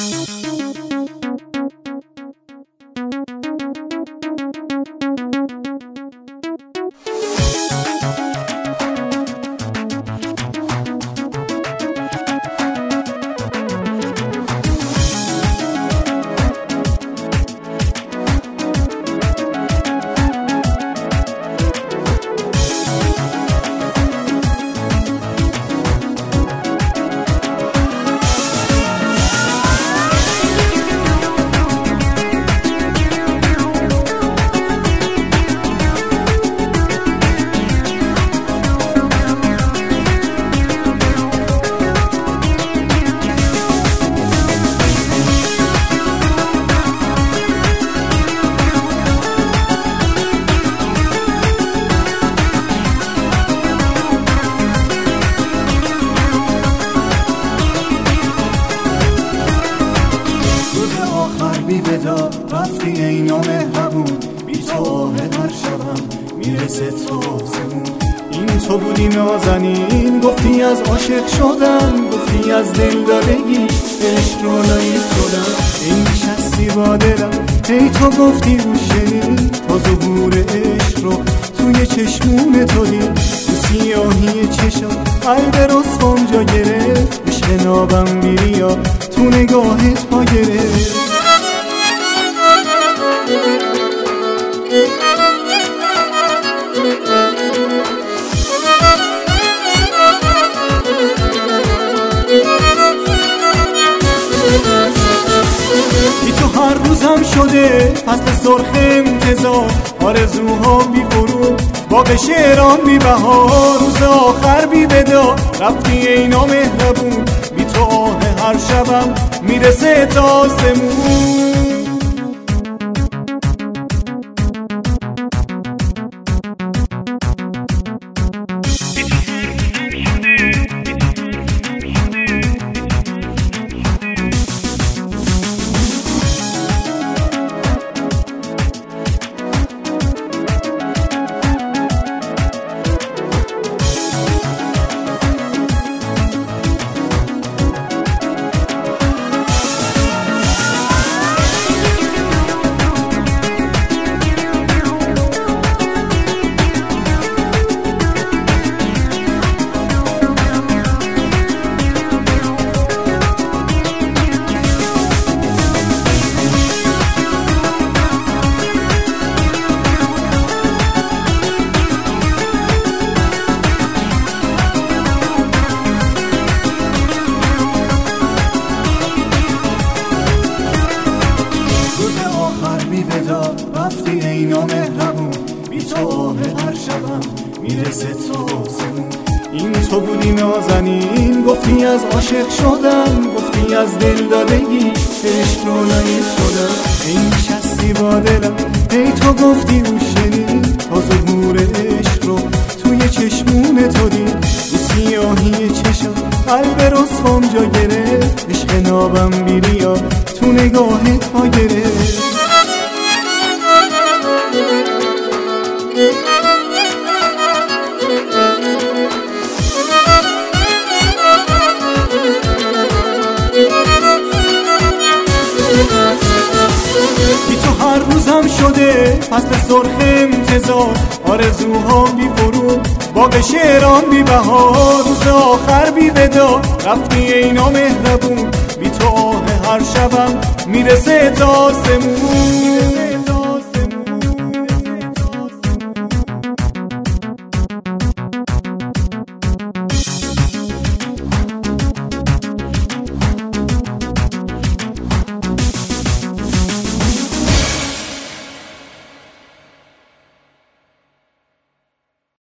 بدا رفتی ای نامهربون، بی تو آه هر شبم میرسه تا آسمون. این تو بودی نازنین، گفتی از عاشق شدم، گفتی از دل دادگی عشق رو لایق شدم. این نشستی با دلم، ای تو گفتی و شنید، تا ظهور عشق رو توی چشمون تو دید. تو سیاهی چشم قلب رسوام جا گرفت، عشق نابم بیریا تو نگاهت پا گرفت. بی تو هر روزم شده فصل سرخ انتظار، آرزوها بی فرود، باغ شعران بی بهار، روز آخر بی ودا رفتی ای نامهربون. بی تو آه هر شبم میرسه تا آسمون. رفتی ای نامهربون، بی تو آه هر شبم میرسه تا آسمون. این تو بودی نازنین، گفتی از عاشق شدم، گفتی از دل دادگی عشق رو لایق شدم. این نشستی با دلم، ای تو گفتی و شنید، تا ظهور عشق رو توی چشمون تو دید. تو سیاهی چشم قلب رسوام جا گرفت، عشق نابم بیریا تو نگاهت پا گرفت. بی تو هر روزم شده فصل سرخ انتظار، آرزوها بی فرود، باغ شعران بی بهار، روز آخر بی ودا رفتی ای نامهربون. بی تو آه هر شبم میرسه تا آسمون.